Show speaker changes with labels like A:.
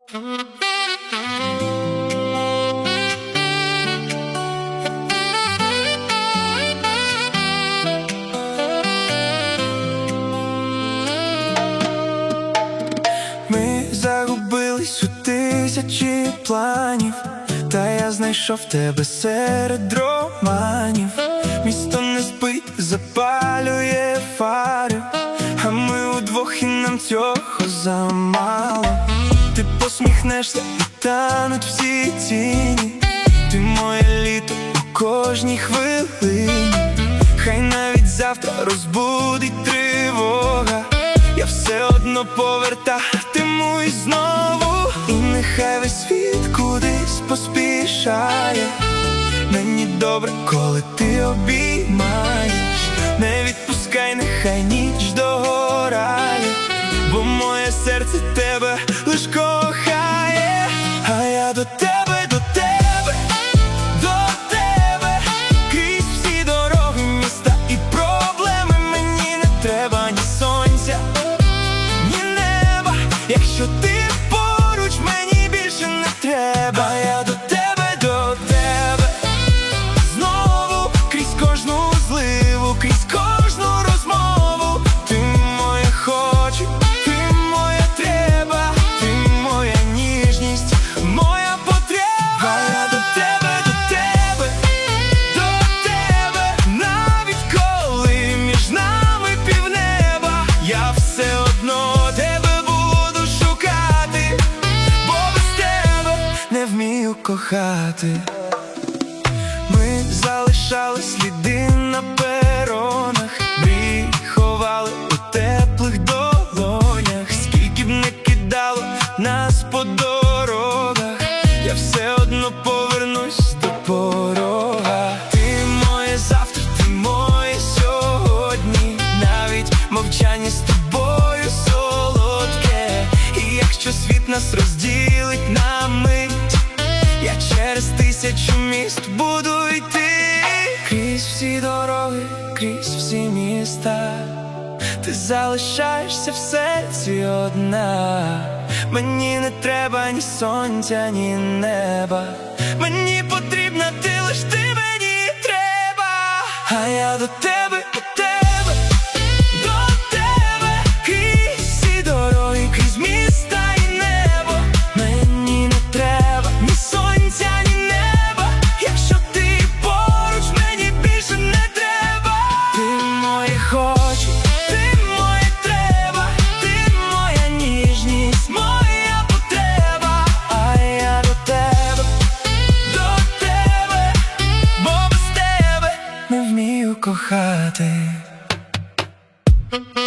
A: Ми загубились у тисячі планів, та я знайшов тебе серед романів. Місто не спить, запалює фари, а ми удвох і нам цього замало. Ти посміхнешся і тануть всі тіні. Ти моє літо у кожній хвилині. Хай навіть завтра розбудить тривога, я все одно повертатимусь знову. І нехай весь світ кудись поспішає, мені добре, коли ти обіймаєш. Не відпускай, нехай ніч догорає, бо моє серце тебе лиш кохає. А я до тебе, до тебе, до тебе, крізь всі дороги міста і проблеми. Мені не треба ні сонця, ні неба, якщо ти поруч, мені більше не треба. А я до тебе, до тебе, знову, крізь кожну зливу, крізь кожну розмову. Ти моє хочу, ти моє треба, ти моя ніжність, моя потреба. А я до тебе, до тебе, до тебе, навіть коли між нами півнеба, я все одно тебе буду шукати, бо без тебе не вмію кохати. Ми залишали сліди на перонах, мрії ховали у теплих долонях. Скільки б не кидало нас по дорогах, я все одно повернусь до порога. Ти моє завтра, ти моє сьогодні, навіть мовчання з тобою солодке. І якщо світ нас розділить на мить, я через тисячу міст буду йти. Крізь всі дороги, крізь всі міста, ти залишаєшся в серці одна. Мені не треба ні сонця, ні неба, мені потрібна ти, лиш ти мені треба. А я до тебе, до тебе, до тебе, крізь всі дороги, крізь міста і небо. Мені не треба ні сонця, ні неба, якщо ти поруч, мені більше не треба. Ти моє хочу, ти моє треба, ти моя ніжність, моя потреба. А я до тебе, бо без тебе не вмію кохати.